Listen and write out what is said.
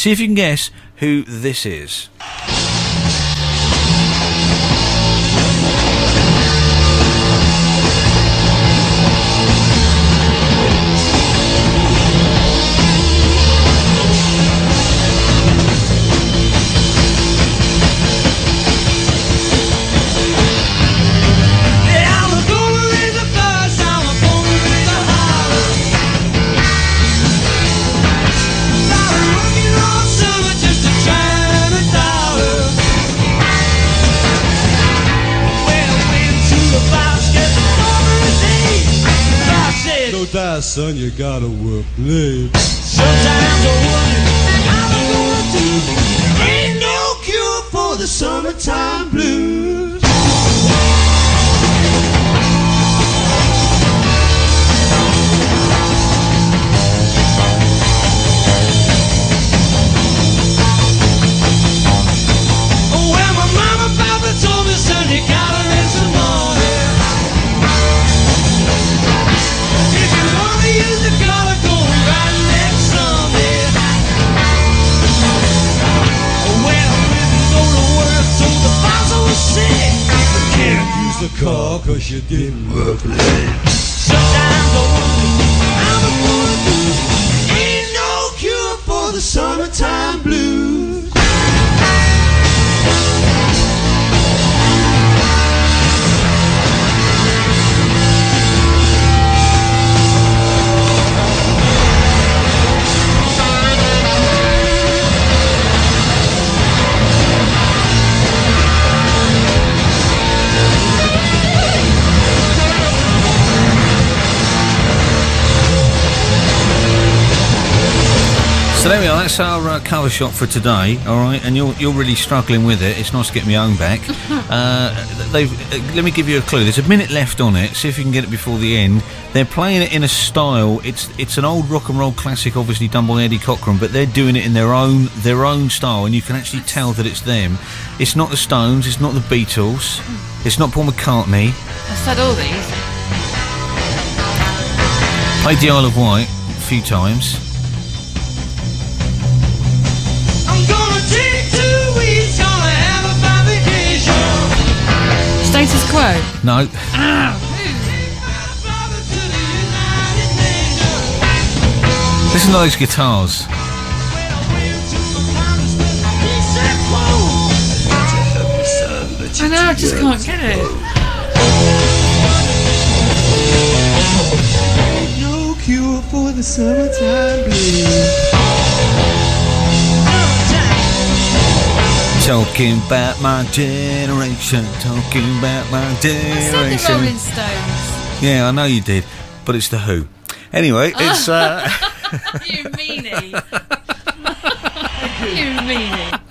See if you can guess who this is. Son, you gotta work late. Sometimes I wonder how I'm gonna do. Ain't no cure for the summertime blues. Well, my mama and papa told me, son, you gotta earn some money. If you wanna use the color, go right next Sunday. Well, I didn't go to work, so the boss was sick. You can't use the car 'cause you didn't work late. Sometimes I wonder how I'm gonna do. Ain't no cure for the summertime blues. So there we are, that's our cover shot for today, alright, and you're really struggling with it. It's nice to get my own back. Let me give you a clue. There's a minute left on it, see if you can get it before the end. They're playing it in a style, it's an old rock and roll classic, obviously done by Eddie Cochran, but they're doing it in their own style, and you can actually tell that it's them. It's not the Stones, it's not the Beatles, it's not Paul McCartney. I've said all these. Played the Isle of Wight a few times. Status Quo. No. Listen to those guitars. I know, I just can't get it. No cure for the summertime blues. Talking about my generation, talking about my I said the generation. Rolling Stones. Yeah, I know you did, but it's the Who. Anyway, it's You meanie. You meanie.